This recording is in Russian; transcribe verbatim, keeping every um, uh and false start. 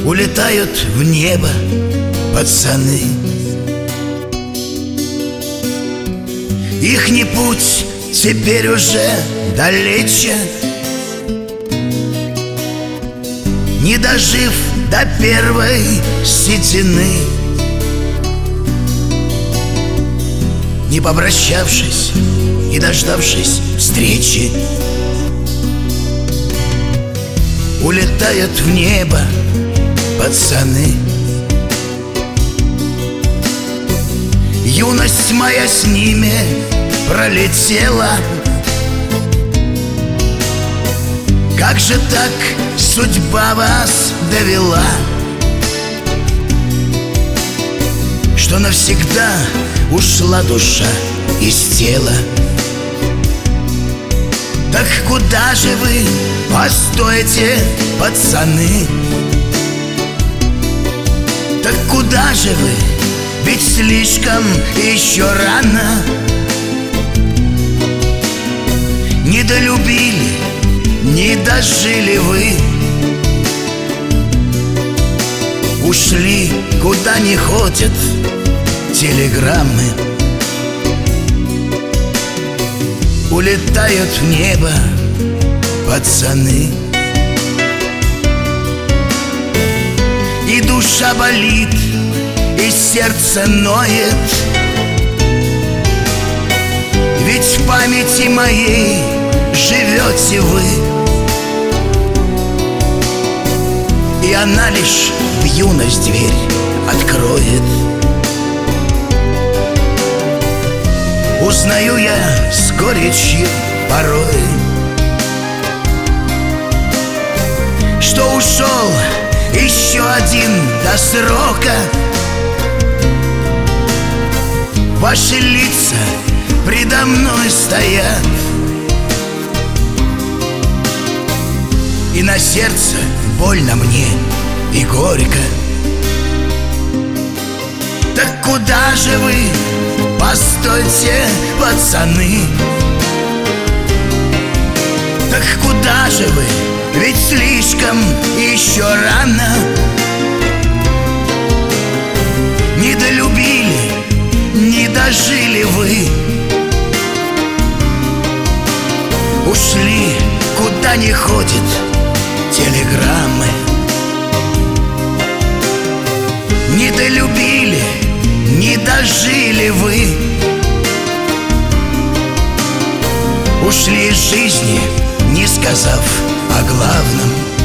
улетают в небо пацаны. Ихний путь теперь уже далече, не дожив до первой седины, не попрощавшись, не дождавшись встречи, улетают в небо пацаны. Юность моя с ними пролетела. Как же так судьба вас довела, что навсегда ушла душа из тела? Так куда же вы, постойте, пацаны? Так куда же вы? Ведь слишком еще рано. Не долюбили, не дожили вы, ушли, куда не ходят телеграммы. Улетают в небо пацаны. И душа болит, и сердце ноет, ведь в памяти моей живете вы, и она лишь в юность дверь откроет. Узнаю я с горечью порой, что ушел еще один до срока. Ваши лица предо мной стоят, и на сердце больно мне и горько. Так куда же вы, постойте, пацаны? Так куда же вы, ведь слишком еще рано. Не долюбили, не дожили вы, ушли, куда не ходят телеграммы. Не долюбили, не дожили вы, ушли из жизни, не сказав о главном.